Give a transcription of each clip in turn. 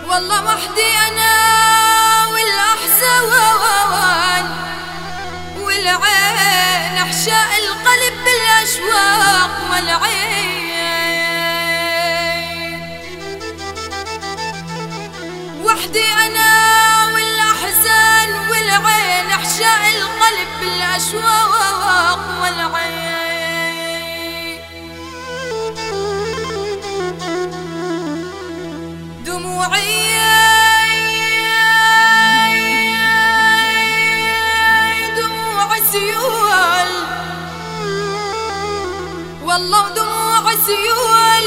والله وحدي أنا والأحزان والعين أحشاء القلب بالأشواق والعين. وحدي أنا والأحزان والعين أحشاء القلب بالأشواق والعين. دموع سيول والله ودموع سيول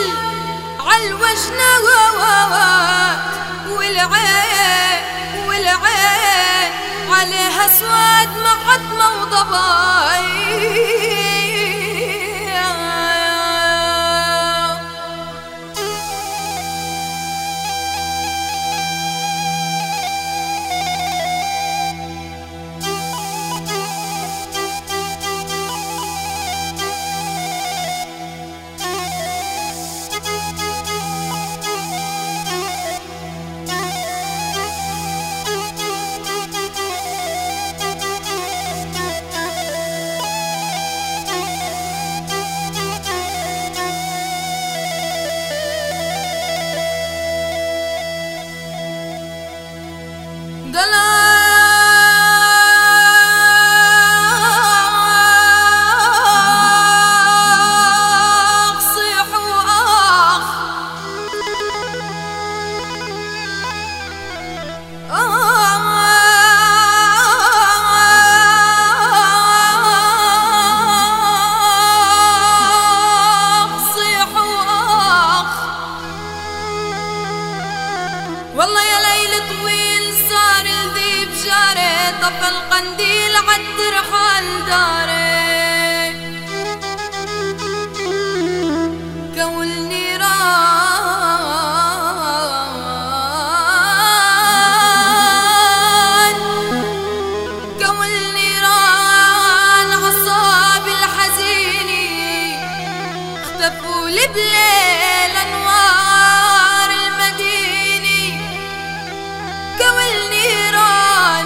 عالوجنات والعين عليها سواد معتمة وضبايب. والله يا ليل طويل صار الذيب جاري طفى القنديل عالترحال داري كون نيران عصاب الحزيني اختفوا لبليل انوار المدينة كون نيران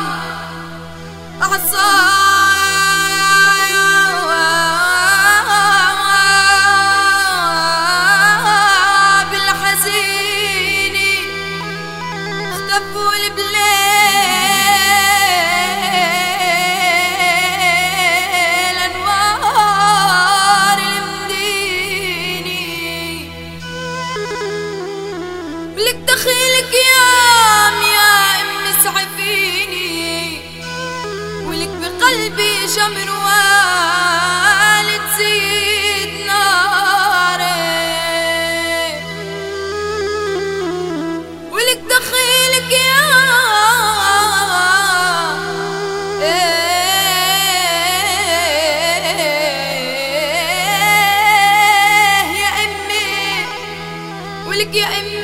عصاب الحزيني اختفوا لبليل انوار المدينة. لك دخيلك يا أمي اسعفيني ولك بقلبي جمر والد زيد ناري ولك دخيلك يا أمي ولك يا أمي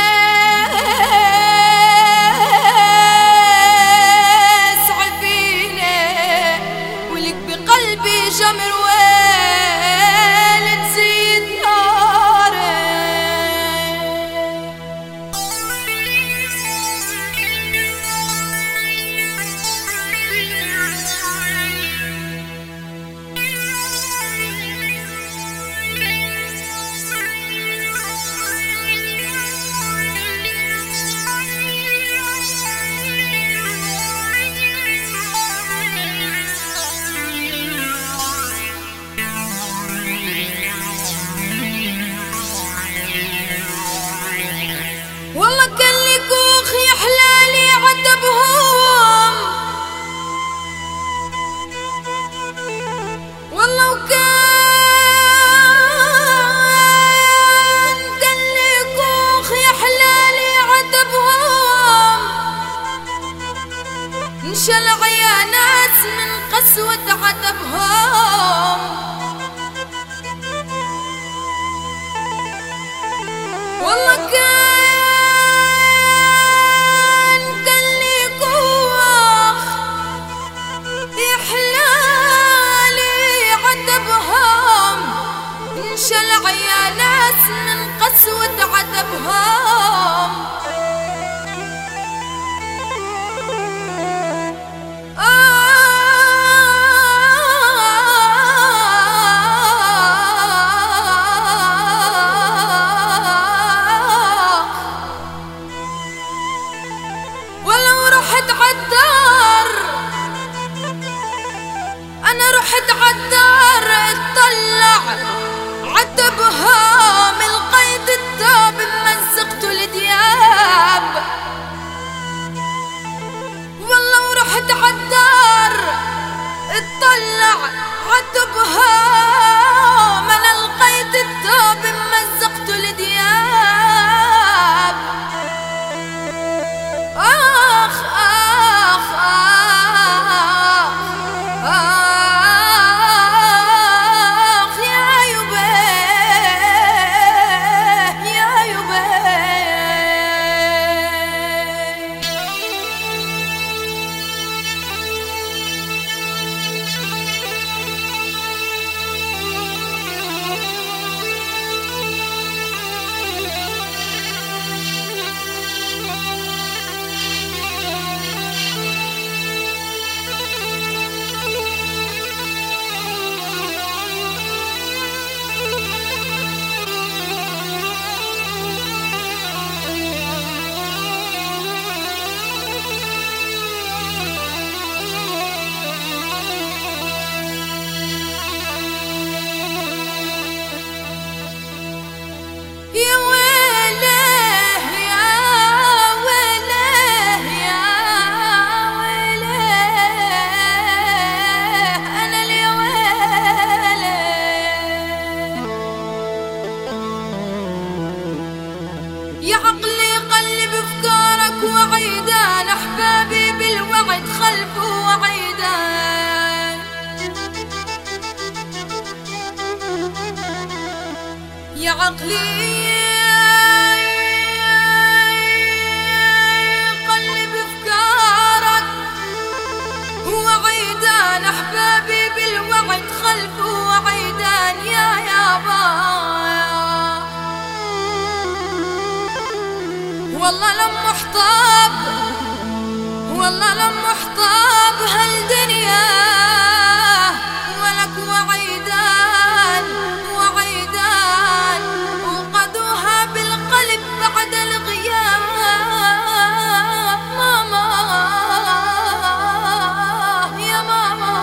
جمر والد زيد ناري. والله كان لي كوخ يا حلالي عتبهم والله كان لي كوخ يا حلالي عتبهم انشلع يا ناس من قسوة عتبهم والله كان لي كوخ يا حلالي عتبهم انشلع يا ناس من قسوة عتبهم يا ويله يا ويله يا ويله أنا اللي ويله. يا عقلي قلب أفكارك وعيدان أحبابي بالوعد خلف وعيدان. يا عقلي قلب أفكارك وعيدان أحبابي بالوعد خلف وعيدان. يا يابا والله لما احطاب والله لما احطاب هالدنيا ولك وعيدان وعيدان وقدوها بالقلب بعد الغياب. ماما يا ماما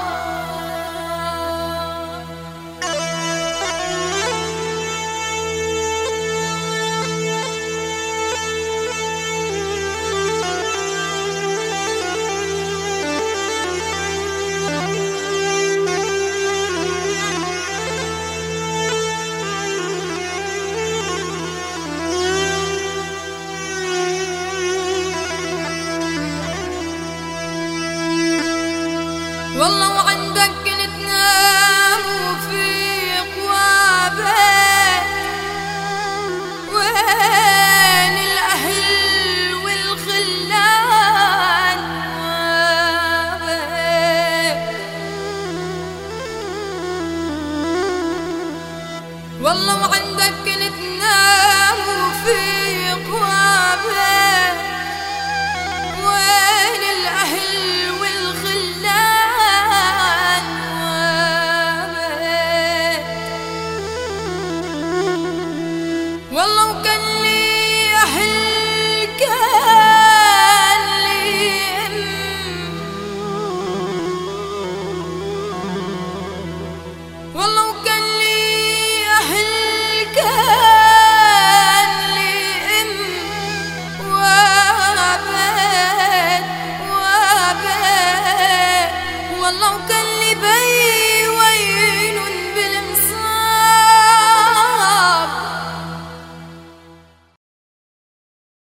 والله وعندك نتنام وفيق وابد. وين الأهل والخلان وابد. والله وعندك نتنام وفيق وابد.